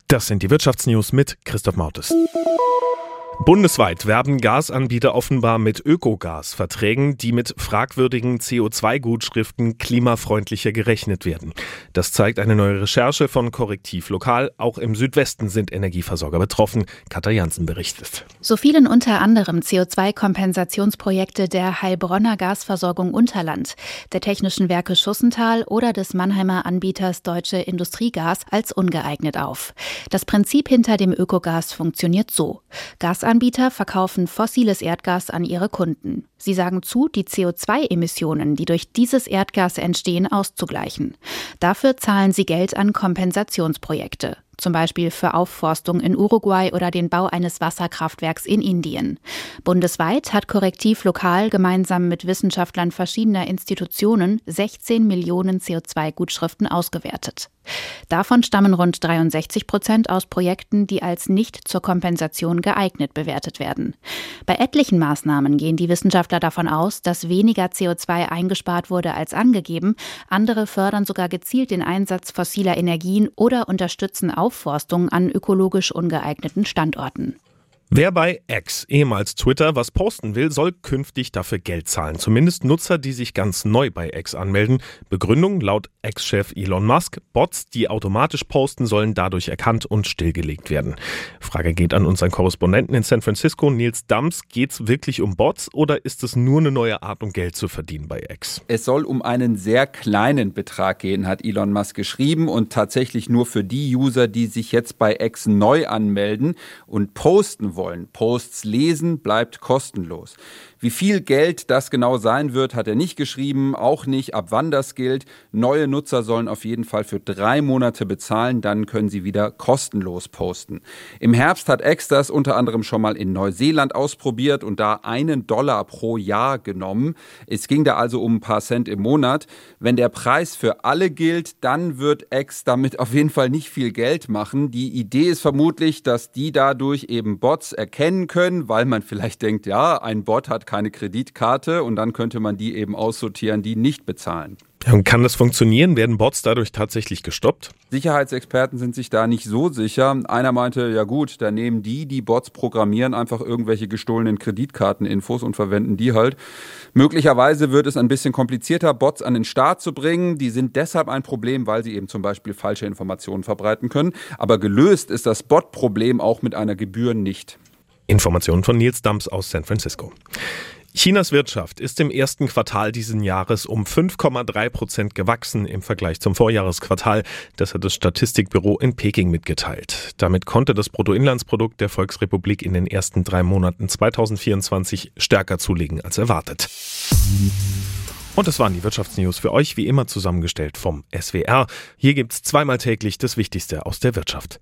Das sind die Wirtschaftsnews mit Christoph Mautes. Bundesweit werben Gasanbieter offenbar mit Ökogas-Verträgen, die mit fragwürdigen CO2-Gutschriften klimafreundlicher gerechnet werden. Das zeigt eine neue Recherche von Korrektiv Lokal. Auch im Südwesten sind Energieversorger betroffen. Katja Jansen berichtet. So fielen unter anderem CO2-Kompensationsprojekte der Heilbronner Gasversorgung Unterland, der Technischen Werke Schussenthal oder des Mannheimer Anbieters Deutsche Industriegas als ungeeignet auf. Das Prinzip hinter dem Ökogas funktioniert so: Gasanbieter verkaufen fossiles Erdgas an ihre Kunden. Sie sagen zu, die CO2-Emissionen, die durch dieses Erdgas entstehen, auszugleichen. Dafür zahlen sie Geld an Kompensationsprojekte. Zum Beispiel für Aufforstung in Uruguay oder den Bau eines Wasserkraftwerks in Indien. Bundesweit hat Korrektiv Lokal gemeinsam mit Wissenschaftlern verschiedener Institutionen 16 Millionen CO2-Gutschriften ausgewertet. Davon stammen rund 63% aus Projekten, die als nicht zur Kompensation geeignet bewertet werden. Bei etlichen Maßnahmen gehen die Wissenschaftler davon aus, dass weniger CO2 eingespart wurde als angegeben. Andere fördern sogar gezielt den Einsatz fossiler Energien oder unterstützen Aufforstung an ökologisch ungeeigneten Standorten. Wer bei X, ehemals Twitter, was posten will, soll künftig dafür Geld zahlen. Zumindest Nutzer, die sich ganz neu bei X anmelden. Begründung laut X-Chef Elon Musk: Bots, die automatisch posten, sollen dadurch erkannt und stillgelegt werden. Frage geht an unseren Korrespondenten in San Francisco, Nils Dams. Geht's wirklich um Bots oder ist es nur eine neue Art, um Geld zu verdienen bei X? Es soll um einen sehr kleinen Betrag gehen, hat Elon Musk geschrieben, und tatsächlich nur für die User, die sich jetzt bei X neu anmelden und posten wollen. Posts lesen bleibt kostenlos. Wie viel Geld das genau sein wird, hat er nicht geschrieben, auch nicht, ab wann das gilt. Neue Nutzer sollen auf jeden Fall für 3 Monate bezahlen, dann können sie wieder kostenlos posten. Im Herbst hat X das unter anderem schon mal in Neuseeland ausprobiert und da $1 pro Jahr genommen. Es ging da also um ein paar Cent im Monat. Wenn der Preis für alle gilt, dann wird X damit auf jeden Fall nicht viel Geld machen. Die Idee ist vermutlich, dass die dadurch eben Bots erkennen können, weil man vielleicht denkt, ja, ein Bot hat keine Kreditkarte, und dann könnte man die eben aussortieren, die nicht bezahlen. Und kann das funktionieren? Werden Bots dadurch tatsächlich gestoppt? Sicherheitsexperten sind sich da nicht so sicher. Einer meinte, ja gut, da nehmen die Bots programmieren, einfach irgendwelche gestohlenen Kreditkarteninfos und verwenden die halt. Möglicherweise wird es ein bisschen komplizierter, Bots an den Start zu bringen. Die sind deshalb ein Problem, weil sie eben zum Beispiel falsche Informationen verbreiten können. Aber gelöst ist das Bot-Problem auch mit einer Gebühr nicht. Informationen von Nils Dams aus San Francisco. Chinas Wirtschaft ist im ersten Quartal dieses Jahres um 5,3% gewachsen im Vergleich zum Vorjahresquartal. Das hat das Statistikbüro in Peking mitgeteilt. Damit konnte das Bruttoinlandsprodukt der Volksrepublik in den ersten 3 Monaten 2024 stärker zulegen als erwartet. Und das waren die Wirtschaftsnews für euch, wie immer zusammengestellt vom SWR. Hier gibt's zweimal täglich das Wichtigste aus der Wirtschaft.